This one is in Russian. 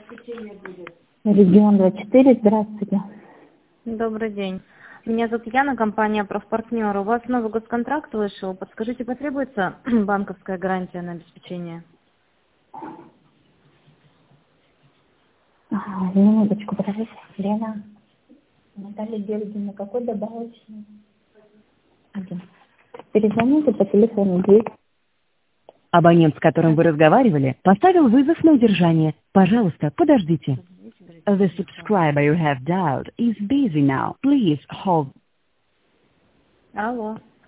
Регион 24, здравствуйте. Добрый день. Меня зовут Яна, компания «Профпартнер». У вас новый госконтракт вышел. Подскажите, потребуется банковская гарантия на обеспечение? Минуточку, подождите. Лена, Наталья Георгиевна, какой добавочный? Один. Перезвоните по телефону 200. Абонент, с которым вы разговаривали, поставил вызов на удержание. Пожалуйста, подождите. The subscriber you have dialed is busy now. Please hold. Алло.